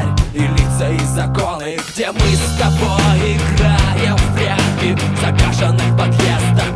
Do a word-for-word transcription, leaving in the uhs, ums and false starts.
тварь и лица и законы, где мы с тобой играем в прятки в загаженных подъездах.